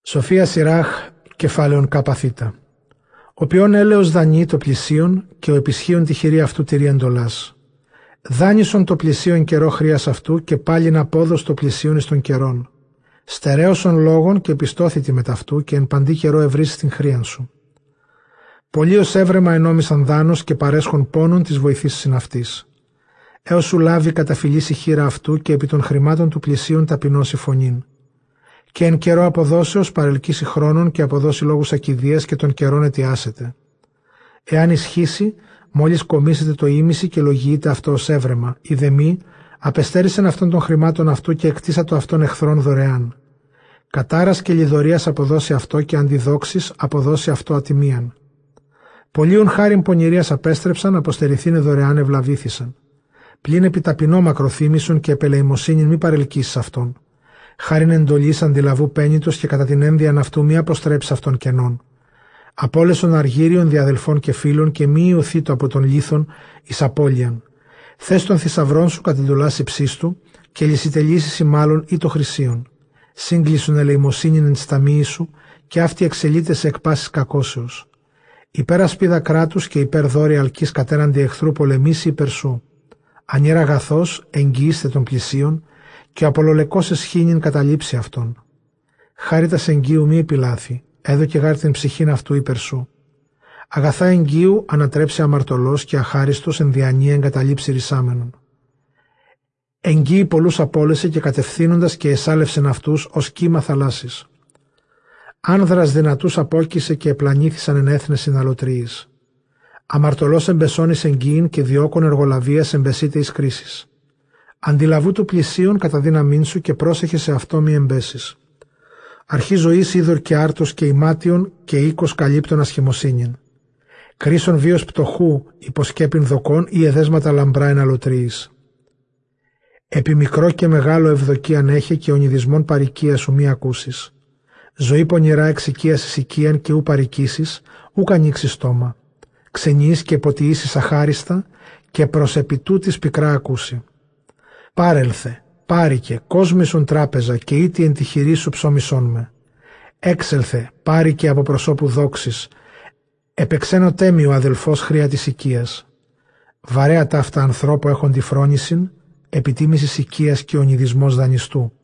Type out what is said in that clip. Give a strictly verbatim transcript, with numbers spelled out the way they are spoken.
Σοφία Σιράχ, κεφάλαιον καπαθήτα. Ο ποιόν έλεος δανεί το πλησίον και ο επισχύον τη χειρή αυτού τηρεί εντολάς. Δάνεισον το πλησίον καιρό χρίας αυτού και πάλιν απόδος το πλησίον εις των καιρών. Στερέωσον λόγων και πιστώθητη μετ' αυτού και εν παντή καιρό ευρύσεις την χρίαν σου. Πολλοί ως έβρεμα ενόμισαν δάνος και παρέσχον πόνον της βοηθής συναυτής. Έως σου λάβει καταφυλήσει χείρα αυτού και επί των χρημάτων του πλησίον ταπεινώσει φωνήν. Και εν καιρό αποδόσεως παρελκύσει χρόνων και αποδώσει λόγους ακηδείας και των καιρών αιτιάσετε. Εάν ισχύσει, μόλις κομίσετε το ήμιση και λογιείτε αυτό ως έβρεμα, ή δε μη, απεστέρισεν αυτών των χρημάτων αυτού και εκτίσα το αυτόν εχθρών δωρεάν. Κατάρας και λιδωρίας αποδώσει αυτό και αντιδόξεις αποδώσει αυτό ατιμίαν. Πολλίων χάριν πονηρίας απέστρεψαν, αποστερηθήνε δωρεάν ευλαβήθησαν. Πλην επί ταπεινό μακροθύμησον και επελεημοσύνην μη παρελκύσεις αυτόν. Χάριν εντολής αντιλαβού πέννητος και κατά την ένδυαν αυτού μη αποστρέψει αυτών κενών. Απόλεσον αργύριων διαδελφών και φίλων και μη ιωθήτω από τον λίθον εις απώλειαν. Θες των θησαυρών σου κατ' εντολάς υψίστου και λυσιτελήσεις μάλλον ή το χρυσίον. Σύγκλησον ελεημοσύνην εν σταμίη σου και αυτή εξελείται σε εκπάσεις κακώσεως. Υπέρ ασπίδα κράτους και υπέρ δόρη αλκής κατέναντι εχθρού πολεμήσει υπέρ σου. Ανιέρα αγαθός εγγυήστε των πλησίων και ο απολολεκός εσχήνην καταλήψει αυτόν. Χάριτας εγγύου μη επιλάθη, έδωκε γάρ την ψυχήν αυτού υπέρ σου. Αγαθά εγγύου ανατρέψει αμαρτωλός και αχάριστος εν διανοία εγκαταλείψει ρησάμενον. Εγγύη πολλούς απόλεσε και κατευθύνοντας και εσάλευσεν αυτούς ως κύμα θαλάσσης. Άνδρας δυνατούς απόκησε και επλανήθησαν εν έθνες συναλωτρίης. Αμαρτωλός εμπεσώνης εγγύην και διώκων εργολαβίας εμπεσείται εις κρίσης. Αντιλαβού του πλησίον κατά δύναμήν σου και πρόσεχε σε αυτό μη εμπέσεις. Αρχή ζωής είδωρ και άρτος και ημάτιον και οίκος καλύπτων ασχημοσύνην. Κρίσον βίος πτωχού υποσκέπιν δοκών ή εδέσματα λαμπρά εν αλωτρίης. Επί μικρό και μεγάλο ευδοκίαν έχει και ονειδισμόν παροικία σου μη ακούσεις. Ζωή πονηρά εξοικίασης οικίαν και ου παροικήσεις, ου ανοίξει στόμα. Ξενείς και ποτιήσεις αχάριστα και προς επί τούτης πικρά ακούσει. Πάρελθε, πάρικε, κόσμησον τράπεζα και ήτι εν τη χειρή σου ψώμισόν με. Έξελθε, πάρικε από προσώπου δόξης, επεξένω τέμιο αδελφός χρία της οικίας. Βαρέα ταύτα ανθρώπου έχον τη φρόνησιν, επιτίμησης οικίας και ονειδισμός δανειστού.